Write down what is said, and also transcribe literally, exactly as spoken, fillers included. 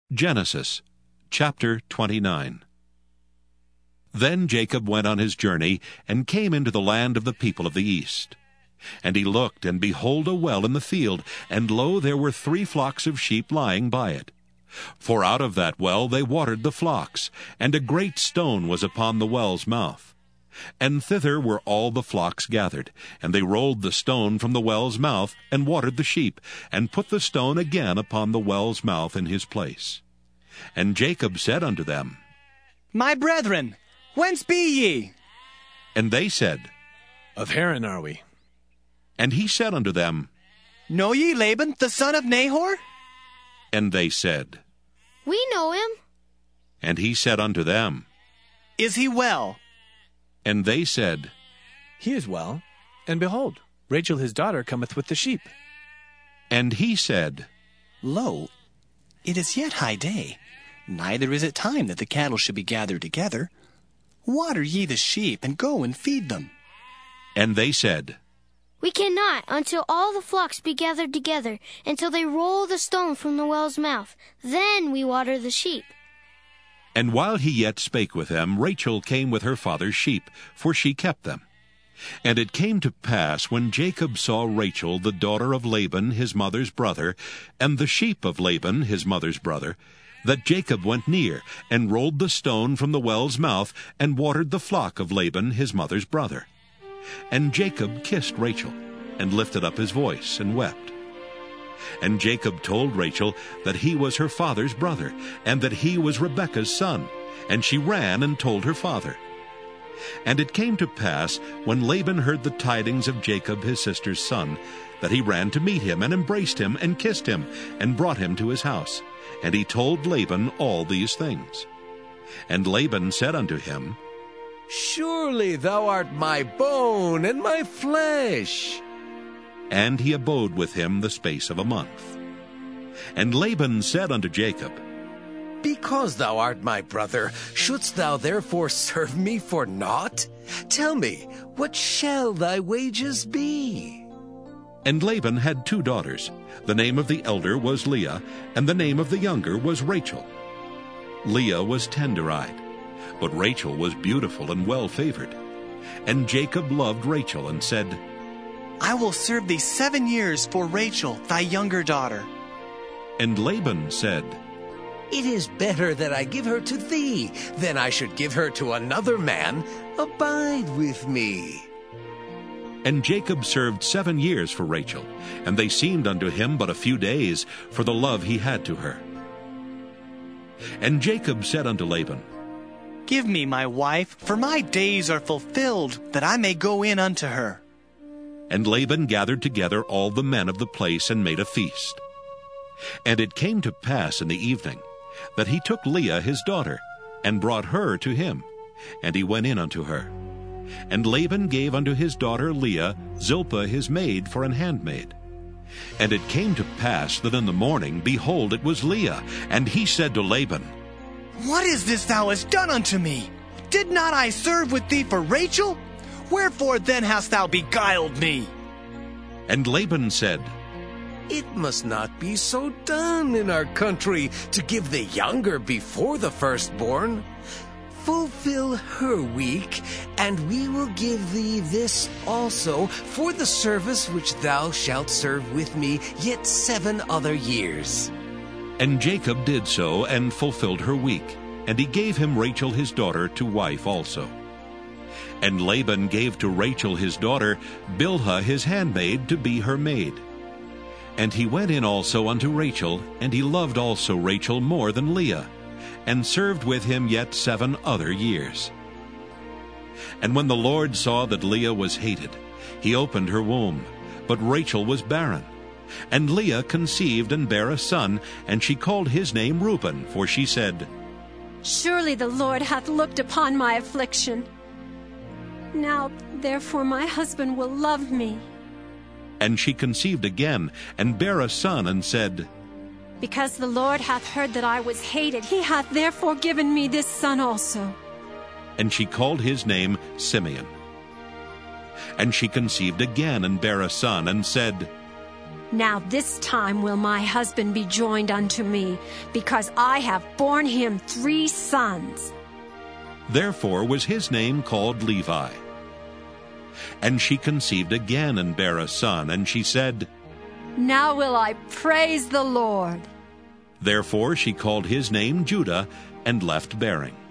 Genesis chapter twenty-nine. Then Jacob went on his journey, and came into the land of the people of the east. And he looked, and behold a well in the field, and lo, there were three flocks of sheep lying by it. For out of that well they watered the flocks, and a great stone was upon the well's mouth. And thither were all the flocks gathered, and they rolled the stone from the well's mouth, and watered the sheep, and put the stone again upon the well's mouth in his place. And Jacob said unto them, My brethren, whence be ye? And they said, Of Haran are we. And he said unto them, Know ye Laban, the son of Nahor? And they said, We know him. And he said unto them, Is he well? And they said, He is well, and behold, Rachel his daughter cometh with the sheep. And he said, Lo, it is yet high day, neither is it time that the cattle should be gathered together. Water ye the sheep, and go and feed them. And they said, We cannot, until all the flocks be gathered together, until they roll the stone from the well's mouth. Then we water the sheep. And while he yet spake with them, Rachel came with her father's sheep, for she kept them. And it came to pass, when Jacob saw Rachel, the daughter of Laban his mother's brother, and the sheep of Laban his mother's brother, that Jacob went near, and rolled the stone from the well's mouth, and watered the flock of Laban his mother's brother. And Jacob kissed Rachel, and lifted up his voice, and wept. And Jacob told Rachel that he was her father's brother, and that he was Rebekah's son. And she ran and told her father. And it came to pass, when Laban heard the tidings of Jacob his sister's son, that he ran to meet him, and embraced him, and kissed him, and brought him to his house. And he told Laban all these things. And Laban said unto him, Surely thou art my bone and my flesh. And he abode with him the space of a month. And Laban said unto Jacob, Because thou art my brother, shouldst thou therefore serve me for naught? Tell me, what shall thy wages be? And Laban had two daughters. The name of the elder was Leah, and the name of the younger was Rachel. Leah was tender-eyed, but Rachel was beautiful and well-favored. And Jacob loved Rachel, and said, I will serve thee seven years for Rachel, thy younger daughter. And Laban said, It is better that I give her to thee, than I should give her to another man. Abide with me. And Jacob served seven years for Rachel, and they seemed unto him but a few days, for the love he had to her. And Jacob said unto Laban, Give me my wife, for my days are fulfilled, that I may go in unto her. And Laban gathered together all the men of the place, and made a feast. And it came to pass in the evening, that he took Leah his daughter, and brought her to him, and he went in unto her. And Laban gave unto his daughter Leah Zilpah his maid for an handmaid. And it came to pass that in the morning, behold, it was Leah. And he said to Laban, What is this thou hast done unto me? Did not I serve with thee for Rachel? Wherefore then hast thou beguiled me? And Laban said, It must not be so done in our country, to give the younger before the firstborn. Fulfill her week, and we will give thee this also for the service which thou shalt serve with me yet seven other years. And Jacob did so, and fulfilled her week, and he gave him Rachel his daughter to wife also. And Laban gave to Rachel his daughter Bilhah his handmaid to be her maid. And he went in also unto Rachel, and he loved also Rachel more than Leah, and served with him yet seven other years. And when the Lord saw that Leah was hated, he opened her womb, but Rachel was barren. And Leah conceived and bare a son, and she called his name Reuben, for she said, Surely the Lord hath looked upon my affliction. Now therefore my husband will love me. And she conceived again, and bare a son, and said, Because the Lord hath heard that I was hated, he hath therefore given me this son also. And she called his name Simeon. And she conceived again, and bare a son, and said, Now this time will my husband be joined unto me, because I have borne him three sons. Therefore was his name called Levi. And she conceived again and bare a son, and she said, Now will I praise the Lord. Therefore she called his name Judah, and left bearing.